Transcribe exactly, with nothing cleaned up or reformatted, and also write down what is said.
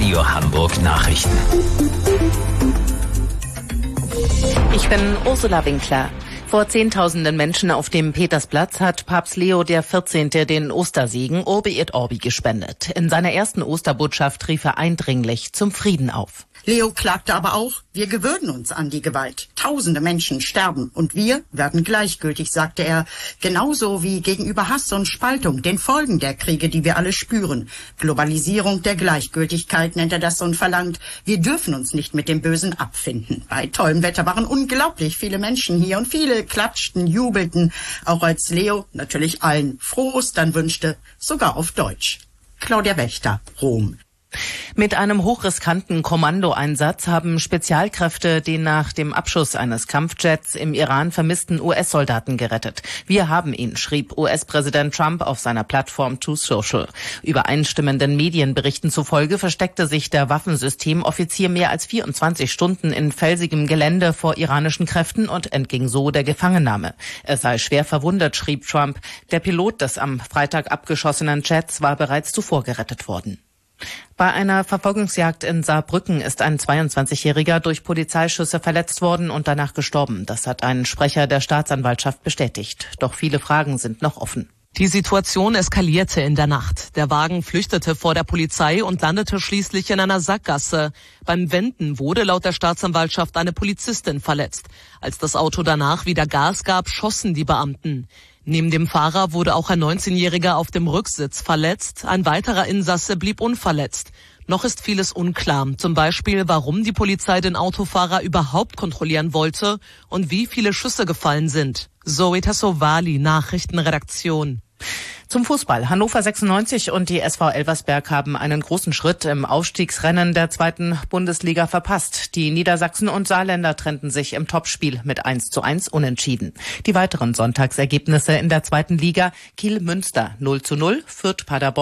Radio Hamburg Nachrichten. Ich bin Ursula Winkler. Vor Zehntausenden Menschen auf dem Petersplatz hat Papst Leo der vierzehnte den Ostersegen Urbi et Orbi gespendet. In seiner ersten Osterbotschaft rief er eindringlich zum Frieden auf. Leo klagte aber auch, wir gewöhnen uns an die Gewalt. Tausende Menschen sterben und wir werden gleichgültig, sagte er. Genauso wie gegenüber Hass und Spaltung, den Folgen der Kriege, die wir alle spüren. Globalisierung der Gleichgültigkeit nennt er das und verlangt, wir dürfen uns nicht mit dem Bösen abfinden. Bei tollem Wetter waren unglaublich viele Menschen hier und viele klatschten, jubelten. Auch als Leo natürlich allen frohe Ostern wünschte, sogar auf Deutsch. Claudia Wächter, Rom. Mit einem hochriskanten Kommandoeinsatz haben Spezialkräfte den nach dem Abschuss eines Kampfjets im Iran vermissten U S-Soldaten gerettet. Wir haben ihn, schrieb U S-Präsident Trump auf seiner Plattform Truth Social. Übereinstimmenden Medienberichten zufolge versteckte sich der Waffensystemoffizier mehr als vierundzwanzig Stunden in felsigem Gelände vor iranischen Kräften und entging so der Gefangennahme. Er sei schwer verwundet, schrieb Trump. Der Pilot des am Freitag abgeschossenen Jets war bereits zuvor gerettet worden. Bei einer Verfolgungsjagd in Saarbrücken ist ein zweiundzwanzigjähriger durch Polizeischüsse verletzt worden und danach gestorben. Das hat ein Sprecher der Staatsanwaltschaft bestätigt. Doch viele Fragen sind noch offen. Die Situation eskalierte in der Nacht. Der Wagen flüchtete vor der Polizei und landete schließlich in einer Sackgasse. Beim Wenden wurde laut der Staatsanwaltschaft eine Polizistin verletzt. Als das Auto danach wieder Gas gab, schossen die Beamten. Neben dem Fahrer wurde auch ein neunzehnjähriger auf dem Rücksitz verletzt. Ein weiterer Insasse blieb unverletzt. Noch ist vieles unklar. Zum Beispiel, warum die Polizei den Autofahrer überhaupt kontrollieren wollte und wie viele Schüsse gefallen sind. Zoe Tassovali, Nachrichtenredaktion. Zum Fußball. Hannover sechsundneunzig und die S V Elversberg haben einen großen Schritt im Aufstiegsrennen der zweiten Bundesliga verpasst. Die Niedersachsen und Saarländer trennten sich im Topspiel mit eins zu eins unentschieden. Die weiteren Sonntagsergebnisse in der zweiten Liga: Kiel Münster null zu null, Fürth Paderborn